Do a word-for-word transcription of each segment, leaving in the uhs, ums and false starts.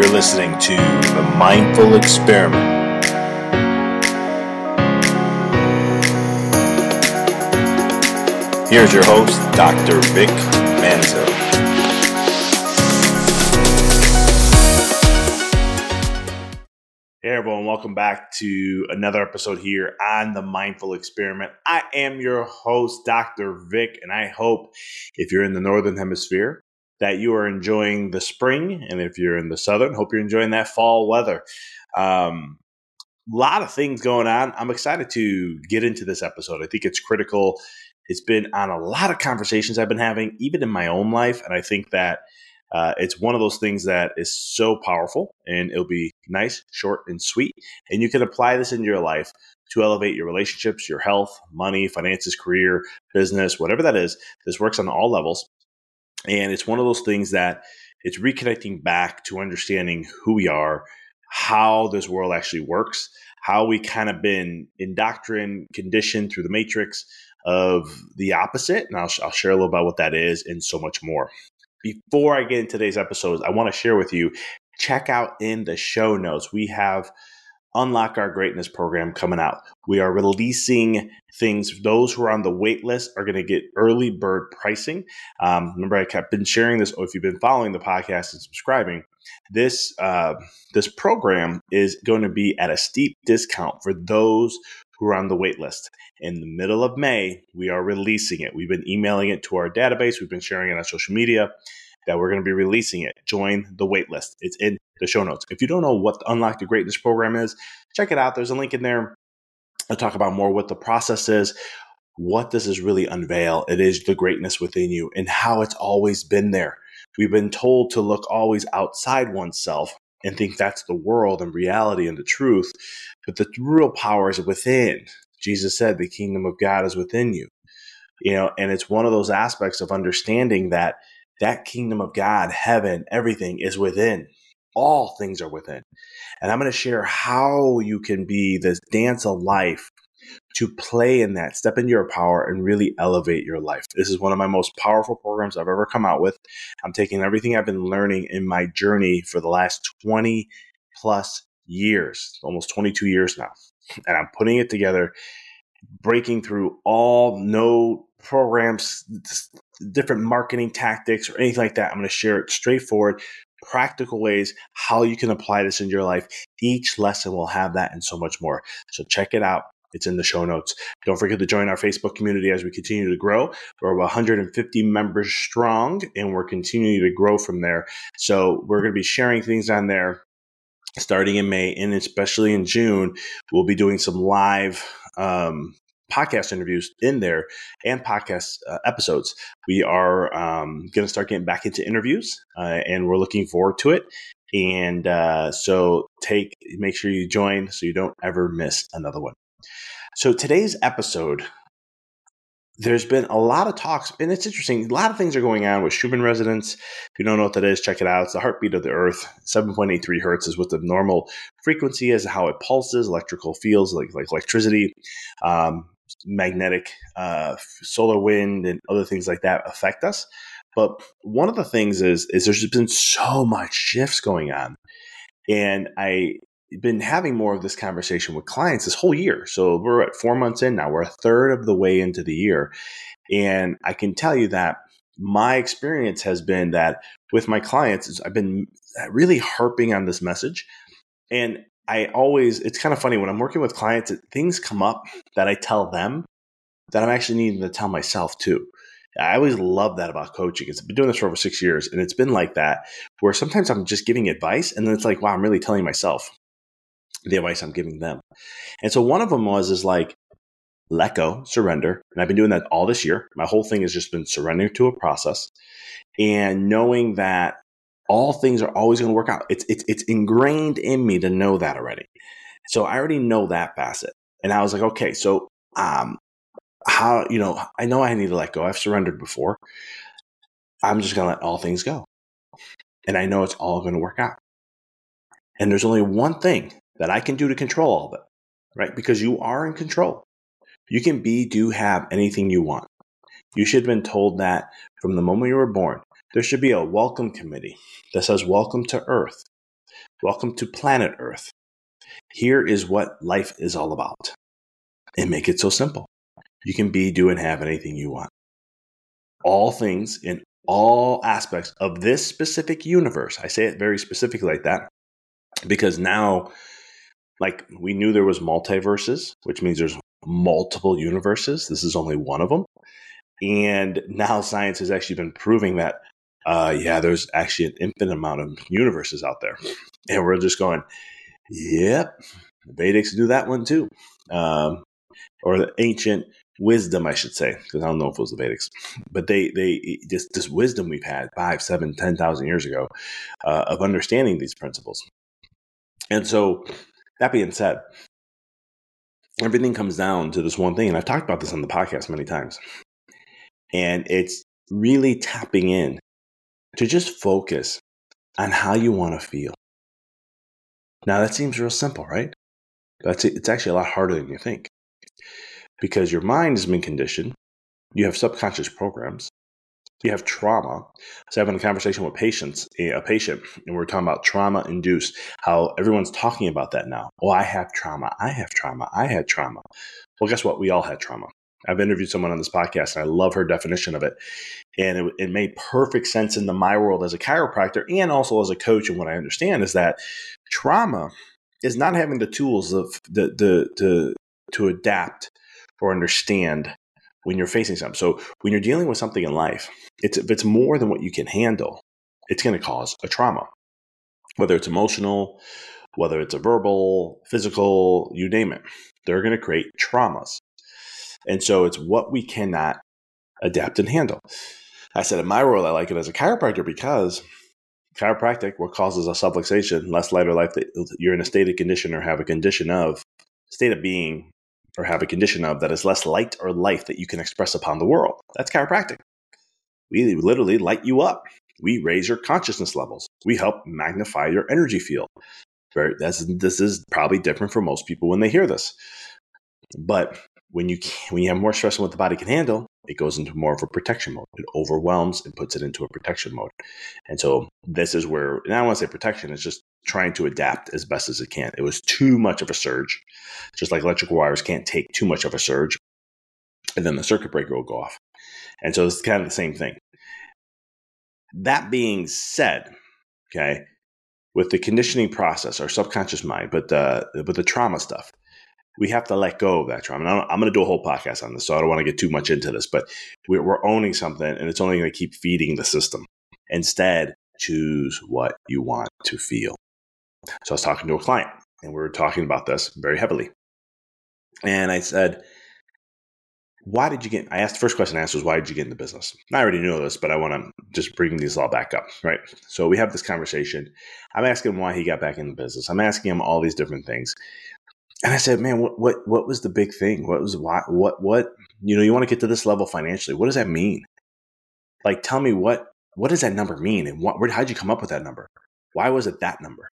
You're listening to The Mindful Experiment. Here's your host, Doctor Vic Manzo. Hey everyone, welcome back to another episode here on The Mindful Experiment. I am your host, Doctor Vic, and I hope if you're in the Northern Hemisphere that you are enjoying the spring, and if you're in the Southern, hope you're enjoying that fall weather. Um, a lot of things going on. I'm excited to get into this episode. I think it's critical. It's been on a lot of conversations I've been having, even in my own life, and I think that Uh, it's one of those things that is so powerful, and it'll be nice, short, and sweet. And you can apply this into your life to elevate your relationships, your health, money, finances, career, business, whatever that is. This works on all levels. And it's one of those things that it's reconnecting back to understanding who we are, how this world actually works, how we kind of been indoctrined, conditioned through the matrix of the opposite. And I'll, I'll share a little about what that is and so much more. Before I get into today's episodes, I want to share with you, check out in the show notes. We have Unlock Our Greatness program coming out. We are releasing things. Those who are on the wait list are going to get early bird pricing. Um, remember, I kept been sharing this, or if you've been following the podcast and subscribing, this uh, this program is going to be at a steep discount for those who are on the wait list. In the middle of May, we are releasing it. We've been emailing it to our database. We've been sharing it on social media that we're going to be releasing it. Join the wait list. It's in the show notes. If you don't know what the Unlock the Greatness program is, check it out. There's a link in there. I'll talk about more what the process is, what does this really unveil. It is the greatness within you and how it's always been there. We've been told to look always outside oneself and think that's the world and reality and the truth, but the real power is within. Jesus said the kingdom of God is within you, you know, and it's one of those aspects of understanding that that kingdom of God, heaven, everything is within. All things are within. And I'm going to share how you can be this dance of life to play in that, step into your power and really elevate your life. This is one of my most powerful programs I've ever come out with. I'm taking everything I've been learning in my journey for the last twenty plus years, almost twenty-two years now. And I'm putting it together, breaking through all no programs, different marketing tactics or anything like that. I'm going to share it straightforward, practical ways, how you can apply this in your life. Each lesson will have that and so much more. So check it out. It's in the show notes. Don't forget to join our Facebook community as we continue to grow. We're one hundred fifty members strong, and we're continuing to grow from there. So we're going to be sharing things on there starting in May, and especially in June. We'll be doing some live um, podcast interviews in there and podcast uh, episodes. We are um, going to start getting back into interviews, uh, and we're looking forward to it. And uh, so take, make sure you join so you don't ever miss another one. So today's episode, there's been a lot of talks, and it's interesting. A lot of things are going on with Schumann resonance. If you don't know what that is, check it out. It's the heartbeat of the earth. seven point eight three hertz is what the normal frequency is, how it pulses, electrical fields like, like electricity, um, magnetic, uh, solar wind, and other things like that affect us. But one of the things is, is there's been so much shifts going on. And I been having more of this conversation with clients this whole year. So we're at four months in now. We're a third of the way into the year. And I can tell you that my experience has been that with my clients, I've been really harping on this message. And I always, it's kind of funny when I'm working with clients, things come up that I tell them that I'm actually needing to tell myself too. I always love that about coaching. I've been doing this for over six years and it's been like that where sometimes I'm just giving advice and then it's like, wow, I'm really telling myself the advice I'm giving them. And so one of them was, is like, let go, surrender. And I've been doing that all this year. My whole thing has just been surrendering to a process and knowing that all things are always going to work out. It's, it's, it's ingrained in me to know that already. So I already know that facet. And I was like, okay, so, um, how, you know, I know I need to let go. I've surrendered before. I'm just going to let all things go. And I know it's all going to work out. And there's only one thing that I can do to control all of it, right? Because you are in control. You can be, do, have anything you want. You should have been told that from the moment you were born. There should be a welcome committee that says, welcome to Earth. Welcome to planet Earth. Here is what life is all about. And make it so simple. You can be, do, and have anything you want. All things in all aspects of this specific universe. I say it very specifically like that because now, like, we knew there was multiverses, which means there's multiple universes. This is only one of them. And now science has actually been proving that, uh, yeah, there's actually an infinite amount of universes out there. And we're just going, yep, the Vedics do that one too. Um, or the ancient wisdom, I should say, because I don't know if it was the Vedics, but they, they, just this wisdom we've had five, seven, ten thousand years ago uh, of understanding these principles. And so that being said, everything comes down to this one thing. And I've talked about this on the podcast many times. And it's really tapping in to just focus on how you want to feel. Now, that seems real simple, right? But it's actually a lot harder than you think. Because your mind has been conditioned. You have subconscious programs. You have trauma. I was having a conversation with patients, a patient, and we we're talking about trauma-induced, how everyone's talking about that now. Oh, I have trauma. I have trauma. I had trauma. Well, guess what? We all had trauma. I've interviewed someone on this podcast, and I love her definition of it. And it, it made perfect sense into my world as a chiropractor and also as a coach. And what I understand is that trauma is not having the tools of the, the, the to adapt or understand when you're facing something. So when you're dealing with something in life, it's, if it's more than what you can handle, it's going to cause a trauma, whether it's emotional, whether it's a verbal, physical, you name it. They're going to create traumas. And so it's what we cannot adapt and handle. I said in my world, I like it as a chiropractor because chiropractic, what causes a subluxation, less lighter life, that you're in a state of condition or have a condition of, state of being, or have a condition of that is less light or life that you can express upon the world. That's chiropractic. We literally light you up. We raise your consciousness levels. We help magnify your energy field. Very, that's, this is probably different for most people when they hear this. But when you when you have more stress than what the body can handle, it goes into more of a protection mode. It overwhelms and puts it into a protection mode. And so this is where, and I don't want to say protection, it's just trying to adapt as best as it can. It was too much of a surge, just like electrical wires can't take too much of a surge, and then the circuit breaker will go off. And so it's kind of the same thing. That being said, okay, with the conditioning process, our subconscious mind, but uh, with the trauma stuff, we have to let go of that trauma. And I'm going to do a whole podcast on this, so I don't want to get too much into this, but we're, we're owning something, and it's only going to keep feeding the system. Instead, choose what you want to feel. So I was talking to a client, and we were talking about this very heavily. And I said, why did you get, I asked, the first question I asked was, why did you get in the business? And I already know this, but I want to just bring these all back up, right? So we have this conversation. I'm asking him why he got back in the business. I'm asking him all these different things. And I said, man, what, what, what was the big thing? What was, why, what, what, you know, you want to get to this level financially. What does that mean? Like, tell me what, what does that number mean? And what, where, how'd you come up with that number? Why was it that number?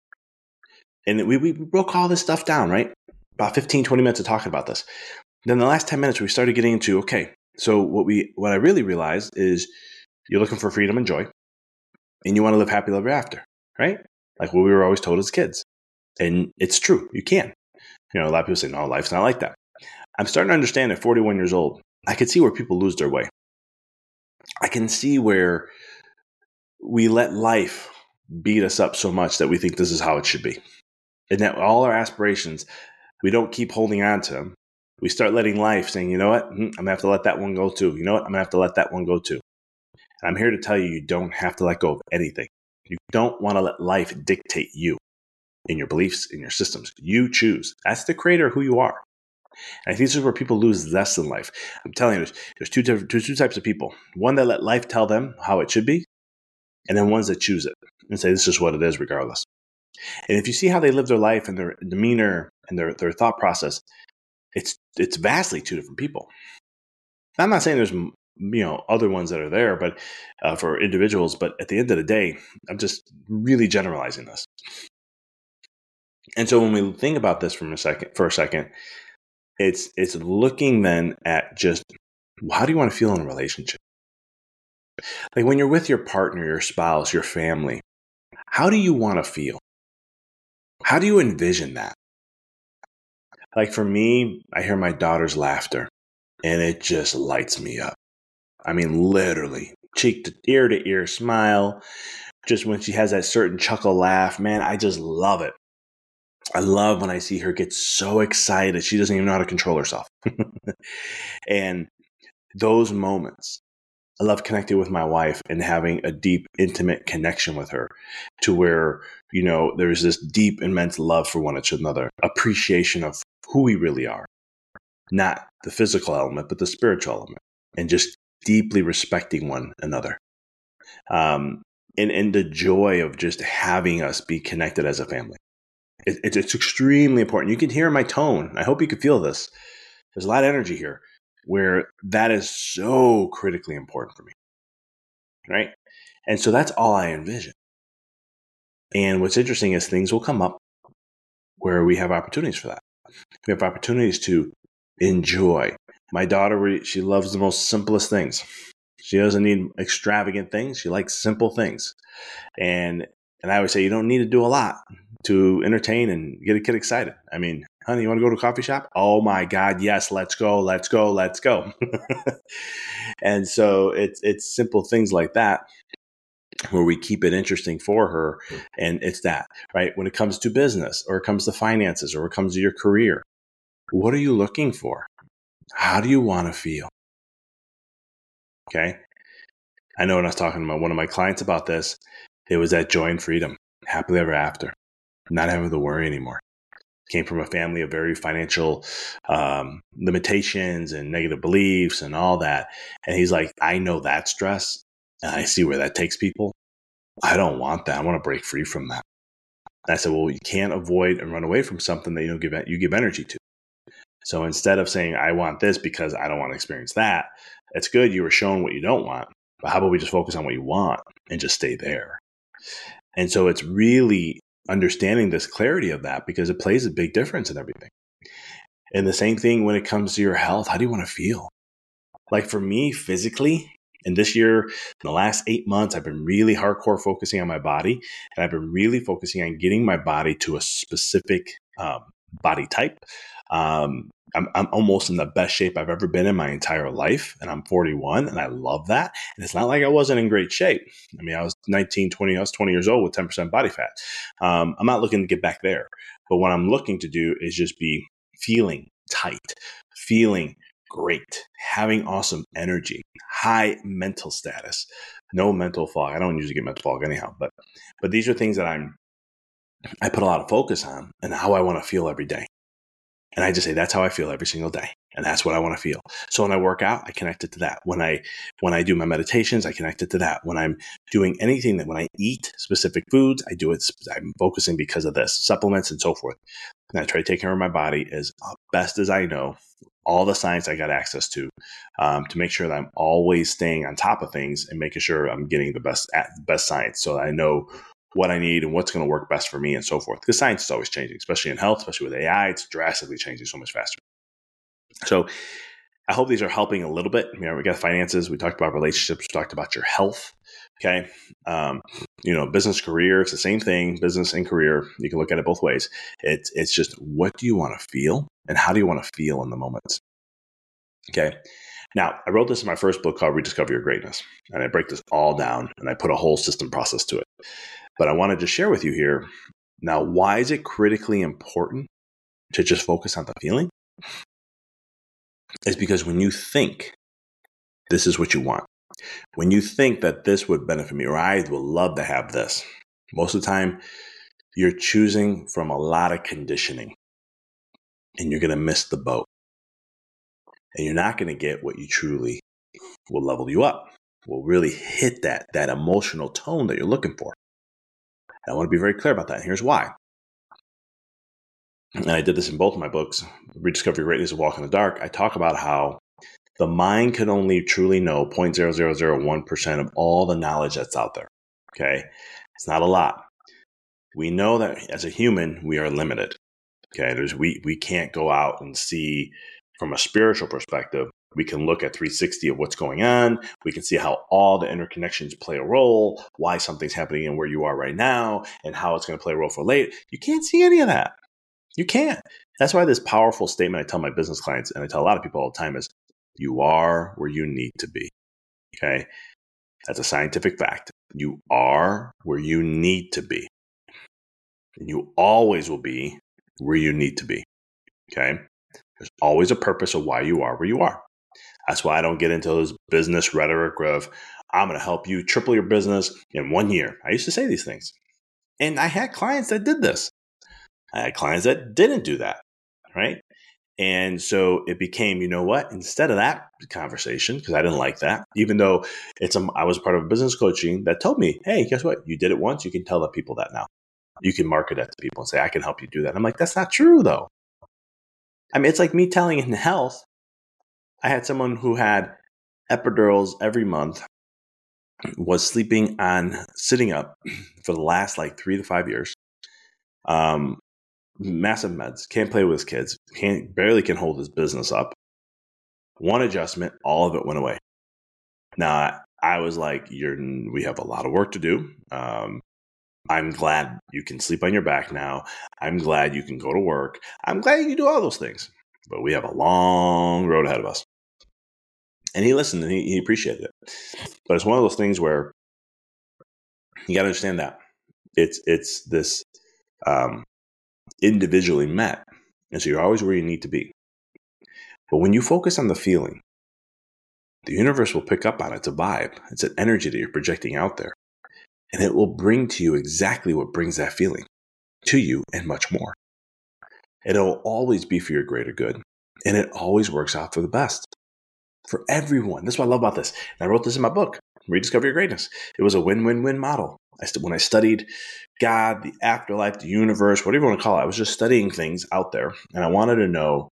And we, we broke all this stuff down, right? About fifteen, twenty minutes of talking about this. Then the last ten minutes, we started getting into, okay, so what we, what I really realized is you're looking for freedom and joy, and you want to live happily ever after, right? Like what we were always told as kids. And it's true. You can. You know, a lot of people say, no, life's not like that. I'm starting to understand at forty-one years old, I can see where people lose their way. I can see where we let life beat us up so much that we think this is how it should be. And that all our aspirations, we don't keep holding on to them. We start letting life saying, you know what, I'm going to have to let that one go too. You know what, I'm going to have to let that one go too. And I'm here to tell you, you don't have to let go of anything. You don't want to let life dictate you in your beliefs, in your systems. You choose. That's the creator of who you are. And I think this is where people lose zest in life. I'm telling you, there's, there's two, different, two, two types of people. One that let life tell them how it should be, and then ones that choose it and say, this is what it is regardless. And if you see how they live their life and their demeanor and their, their thought process, it's it's vastly two different people. I'm not saying there's you know other ones that are there, but uh, for individuals. But at the end of the day, I'm just really generalizing this. And so when we think about this from a second, for a second, it's it's looking then at just how do you want to feel in a relationship? Like when you're with your partner, your spouse, your family, how do you want to feel? How do you envision that? Like for me, I hear my daughter's laughter and it just lights me up. I mean, literally, cheek to ear to ear smile. Just when she has that certain chuckle laugh, man, I just love it. I love when I see her get so excited. She doesn't even know how to control herself. And those moments, I love connecting with my wife and having a deep, intimate connection with her to where, you know, there's this deep, immense love for one another, appreciation of who we really are, not the physical element, but the spiritual element, and just deeply respecting one another. Um, and, and the joy of just having us be connected as a family. It, it's, it's extremely important. You can hear my tone. I hope you can feel this. There's a lot of energy here where that is so critically important for me, right? And so that's all I envision. And what's interesting is things will come up where we have opportunities for that. We have opportunities to enjoy. My daughter, she loves the most simplest things. She doesn't need extravagant things. She likes simple things. And and I always say you don't need to do a lot to entertain and get a kid excited. I mean, honey, you want to go to a coffee shop? Oh my God, yes, let's go, let's go, let's go. And so it's it's simple things like that where we keep it interesting for her. And it's that, right? When it comes to business or it comes to finances or it comes to your career, what are you looking for? How do you want to feel? Okay. I know when I was talking to one of my clients about this, it was that joy and freedom, happily ever after, not having to worry anymore. Came from a family of very financial um, limitations and negative beliefs and all that. And he's like, I know that stress and I see where that takes people. I don't want that. I want to break free from that. And I said, well, you can't avoid and run away from something that you don't give you give energy to. So instead of saying, I want this because I don't want to experience that, it's good you were shown what you don't want. But how about we just focus on what you want and just stay there? And so it's really understanding this clarity of that because it plays a big difference in everything. And the same thing when it comes to your health. How do you want to feel? Like for me, physically, and this year, in the last eight months, I've been really hardcore focusing on my body. And I've been really focusing on getting my body to a specific um, body type. Um, I'm, I'm almost in the best shape I've ever been in my entire life. And I'm forty-one and I love that. And it's not like I wasn't in great shape. I mean, I was nineteen, twenty, I was twenty years old with ten percent body fat. Um, I'm not looking to get back there. But what I'm looking to do is just be feeling tight, feeling great, having awesome energy, high mental status, no mental fog. I don't usually get mental fog anyhow, but but these are things that I'm I put a lot of focus on and how I want to feel every day. And I just say, that's how I feel every single day. And that's what I want to feel. So when I work out, I connect it to that. When I, when I do my meditations, I connect it to that. When I'm doing anything that when I eat specific foods, I do it, I'm focusing because of this, supplements and so forth. And I try to take care of my body as best as I know, all the science I got access to, um, to make sure that I'm always staying on top of things and making sure I'm getting the best, best science so that I know what I need and what's going to work best for me and so forth. Because science is always changing, especially in health, especially with A I, it's drastically changing so much faster. So I hope these are helping a little bit. You know, we got finances, we talked about relationships, we talked about your health. Okay. Um, you know, business, career, it's the same thing, business and career. You can look at it both ways. It's, it's just, what do you want to feel and how do you want to feel in the moments? Okay. Now, I wrote this in my first book called Rediscover Your Greatness, and I break this all down and I put a whole system process to it. But I wanted to share with you here now, why is it critically important to just focus on the feeling? It's because when you think this is what you want, when you think that this would benefit me or I would love to have this, most of the time you're choosing from a lot of conditioning and you're going to miss the boat. And you're not going to get what you truly will level you up, will really hit that, that emotional tone that you're looking for. And I want to be very clear about that. And here's why. And I did this in both of my books, Rediscover Your Greatness and Walk in the Dark. I talk about how the mind can only truly know zero point zero zero zero one percent of all the knowledge that's out there. Okay. It's not a lot. We know that as a human, we are limited. Okay. There's, we, we can't go out and see from a spiritual perspective we can look at three sixty of what's going on. We can see how all the interconnections play a role, why something's happening and where you are right now, and how it's going to play a role for later. You can't see any of that. You can't. That's why this powerful statement I tell my business clients, and I tell a lot of people all the time, is you are where you need to be. Okay? That's a scientific fact. You are where you need to be. And you always will be where you need to be. Okay? There's always a purpose of why you are where you are. That's why I don't get into this business rhetoric of, I'm going to help you triple your business in one year. I used to say these things. And I had clients that did this. I had clients that didn't do that, right? And so it became, you know what, instead of that conversation, because I didn't like that, even though it's a, I was part of a business coaching that told me, hey, guess what? You did it once. You can tell the people that now. You can market that to people and say, I can help you do that. I'm like, that's not true, though. I mean, it's like me telling in health. I had someone who had epidurals every month, was sleeping on, sitting up for the last like three to five years. Um, massive meds, can't play with his kids, can't, barely can hold his business up. One adjustment, all of it went away. Now, I was like, "You're, we have a lot of work to do. Um, I'm glad you can sleep on your back now. I'm glad you can go to work. I'm glad you can do all those things. But we have a long road ahead of us." And he listened and he, he appreciated it. But it's one of those things where you got to understand that it's it's this um, individually met. And so you're always where you need to be. But when you focus on the feeling, the universe will pick up on it. It's a vibe. It's an energy that you're projecting out there. And it will bring to you exactly what brings that feeling to you and much more. It'll always be for your greater good. And it always works out for the best. For everyone. That's what I love about this. And I wrote this in my book, Rediscover Your Greatness. It was a win-win-win model. I st- when I studied God, the afterlife, the universe, whatever you want to call it, I was just studying things out there. And I wanted to know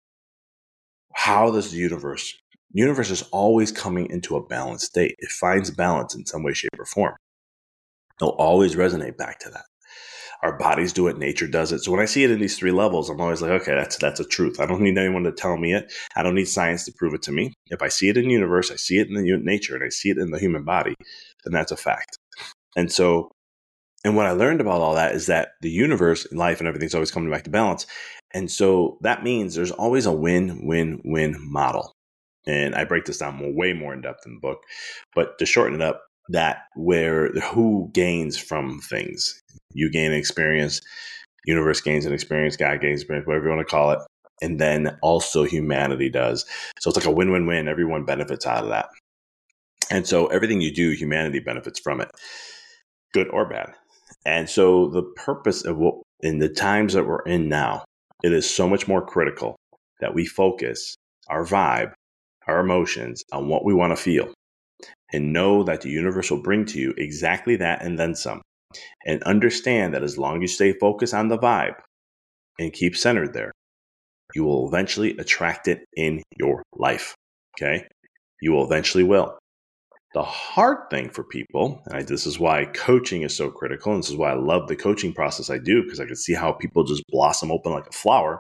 how does the universe, the universe is always coming into a balanced state. It finds balance in some way, shape, or form. It'll always resonate back to that. Our bodies do it. Nature does it. So when I see it in these three levels, I'm always like, okay, that's that's a truth. I don't need anyone to tell me it. I don't need science to prove it to me. If I see it in the universe, I see it in the nature, and I see it in the human body, then that's a fact. And so, and what I learned about all that is that the universe, life, and everything's always coming back to balance. And so that means there's always a win-win-win model. And I break this down way more in depth in the book. But to shorten it up, that where who gains from things. You gain an experience, universe gains an experience, God gains experience, whatever you want to call it. And then also humanity does. So it's like a win-win-win. Everyone benefits out of that. And so everything you do, humanity benefits from it, good or bad. And so the purpose of what, in the times that we're in now, it is so much more critical that we focus our vibe, our emotions on what we want to feel. And know that the universe will bring to you exactly that and then some. And understand that as long as you stay focused on the vibe and keep centered there, you will eventually attract it in your life. Okay? You will eventually will. The hard thing for people, and I, this is why coaching is so critical, and this is why I love the coaching process I do, because I can see how people just blossom open like a flower,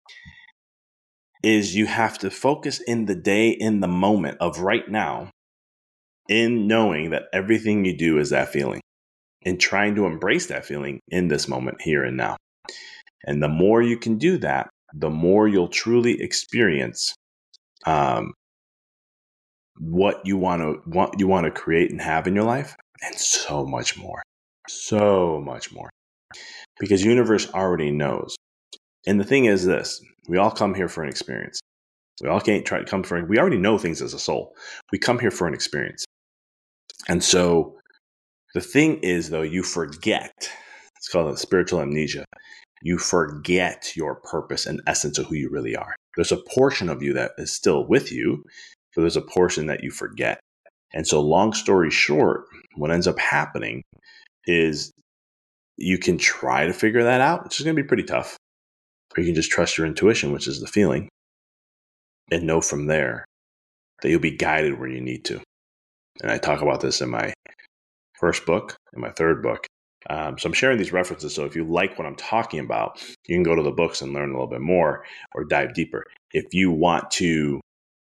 is you have to focus in the day, in the moment of right now, in knowing that everything you do is that feeling and trying to embrace that feeling in this moment here and now. And the more you can do that, the more you'll truly experience um, what you want to want you want to create and have in your life, and so much more, so much more, because the universe already knows. And the thing is this: we all come here for an experience. We all can't try to come for. We already know things as a soul. We come here for an experience. And so the thing is, though, you forget. It's called spiritual amnesia. You forget your purpose and essence of who you really are. There's a portion of you that is still with you, but there's a portion that you forget. And so long story short, what ends up happening is you can try to figure that out, which is going to be pretty tough. Or you can just trust your intuition, which is the feeling, and know from there that you'll be guided where you need to. And I talk about this in my first book and my third book. Um, so I'm sharing these references. So if you like what I'm talking about, you can go to the books and learn a little bit more or dive deeper. If you want to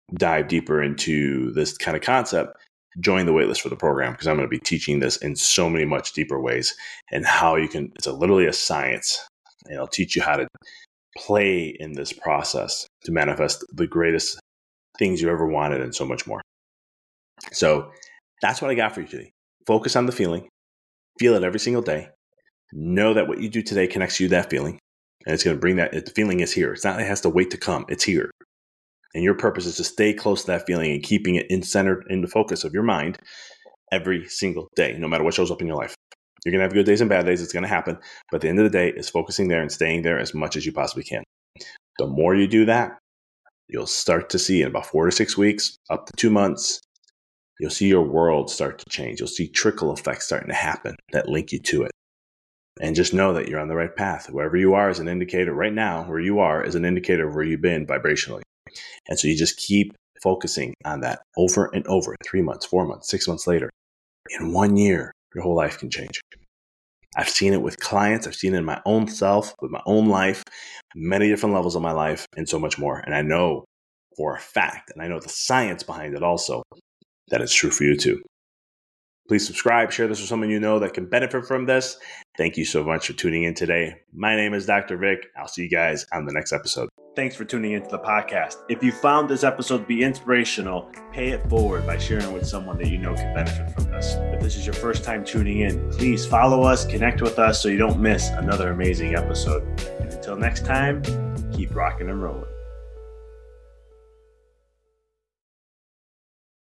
dive deeper into this kind of concept, join the waitlist for the program, because I'm going to be teaching this in so many much deeper ways, and how you can, it's a, literally a science, and it'll teach you how to play in this process to manifest the greatest things you ever wanted and so much more. So that's what I got for you today. Focus on the feeling, feel it every single day. Know that what you do today connects you to that feeling, and it's going to bring that, the feeling is here. It's not, it has to wait to come. It's here. And your purpose is to stay close to that feeling and keeping it in centered in the focus of your mind every single day, no matter what shows up in your life. You're going to have good days and bad days. It's going to happen. But at the end of the day, it's focusing there and staying there as much as you possibly can. The more you do that, you'll start to see in about four to six weeks, up to two months, you'll see your world start to change. You'll see trickle effects starting to happen that link you to it. And just know that you're on the right path. Wherever you are is an indicator. Right now, where you are is an indicator of where you've been vibrationally. And so you just keep focusing on that over and over, three months, four months, six months later. In one year, your whole life can change. I've seen it with clients. I've seen it in my own self, with my own life, many different levels of my life, and so much more. And I know for a fact, and I know the science behind it also, that it's true for you too. Please subscribe, share this with someone you know that can benefit from this. Thank you so much for tuning in today. My name is Doctor Vic. I'll see you guys on the next episode. Thanks for tuning into the podcast. If you found this episode to be inspirational, pay it forward by sharing with someone that you know can benefit from this. If this is your first time tuning in, please follow us, connect with us so you don't miss another amazing episode. And until next time, keep rocking and rolling.